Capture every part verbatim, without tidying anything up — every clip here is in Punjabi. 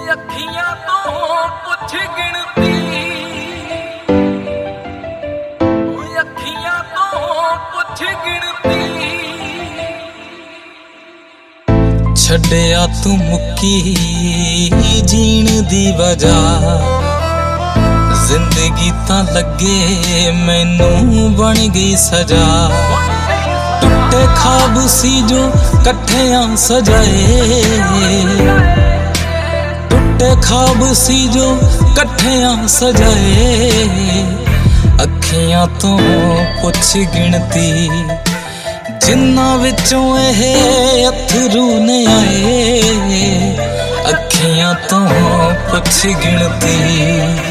ਅੱਖੀਆਂ ਤੋਂ ਪੁੱਛ ਗਿਣਤੀ, ਅੱਖੀਆਂ ਤੋਂ ਪੁੱਛ ਗਿਣਤੀ। ਛੱਡਿਆ ਤੂੰ ਮੁੱਕੀ ਜੀਣ ਦੀ ਵਜ੍ਹਾ, ਜ਼ਿੰਦਗੀ ਤਾਂ ਲੱਗੇ ਮੈਨੂੰ ਬਣ ਗਈ ਸਜ਼ਾ। ਟੁੱਟੇ ਖਾਬ ਸੀ ਜੋ ਇਕੱਠਿਆਂ ਸਜਾਏ, ਟੁੱਟੇ ਖਾਬ ਸੀ ਜੋ ਇਕੱਠਿਆਂ ਸਜਾਏ। ਅੱਖੀਆਂ ਤੋਂ ਪੁੱਛ ਗਿਣਤੀ, ਜਿਨ੍ਹਾਂ ਵਿੱਚੋਂ ਇਹ ਅਥਰੂ ਨੇ ਆਏ। ਅੱਖੀਆਂ ਤੋਂ ਪੁੱਛ ਗਿਣਤੀ।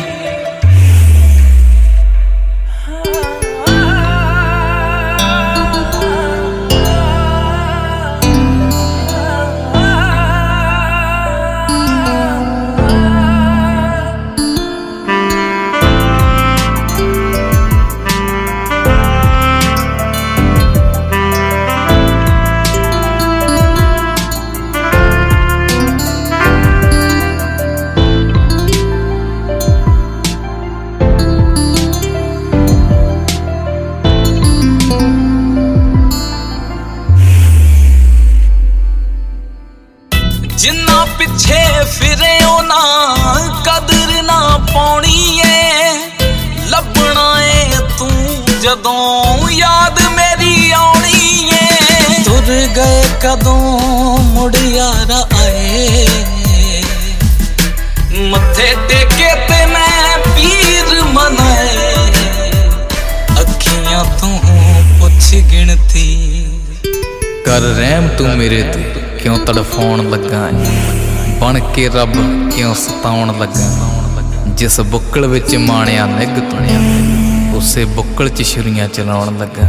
ਜਿੰਨਾ ਪਿੱਛੇ ਫਿਰੇ ਉਹਨਾਂ ਕਦਰ ਨਾ ਪਾਉਣੀ ਏ। ਲੱਭਣਾ ਏ ਤੂੰ ਜਦੋਂ ਯਾਦ ਮੇਰੀ ਆਉਣੀ ਏ। ਤੁਰ ਗਏ ਕਦੋਂ ਮੁੜ ਯਾਰ ਆਏ, ਮੱਥੇ ਟੇਕੇ ਤੇ ਮੈਂ ਪੀਰ ਮਨਾਏ। ਅੱਖੀਆਂ ਤੋਂ ਪੁੱਛ ਗਿਣਤੀ, ਕਰ ਰਹਿਮ ਤੂੰ ਮੇਰੇ ਤੇ ਕਿਉਂ ਤੜਫਾਉਣ ਲੱਗਾ ਏ। ਬਣ ਕੇ ਰੱਬ ਕਿਉਂ ਸਤਾਉਣ ਲੱਗਾ। ਜਿਸ ਬੁੱਕਲ ਵਿੱਚ ਮਾਣਿਆ ਨਿੱਘ ਤੁਣਿਆ, ਉਸੇ ਬੁੱਕਲ ਚ ਛੁਰੀਆਂ ਚਲਾਉਣ ਲੱਗਾ।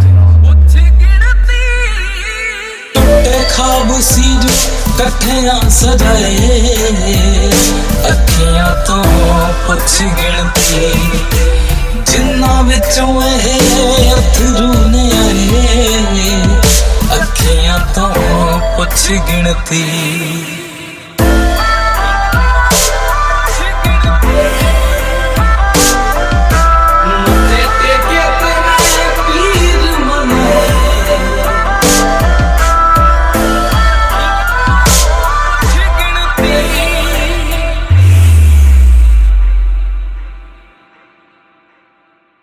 ਟੁੱਟੇ ਖਾਬ ਸੀ ਜੋ ਇਕੱਠਿਆਂ ਸਜਾਏ। ਅੱਖੀਆਂ ਤੋਂ ਪੁੱਛ ਗਿਣਤੀ, ਜਿਨ੍ਹਾਂ ਵਿੱਚੋਂ ਇਹ ਅਥਰੂ ਨੇ ਆਏ। ਅੱਖੀਆਂ ਤੋਂ ਪੁੱਛ ਗਿਣਤੀ।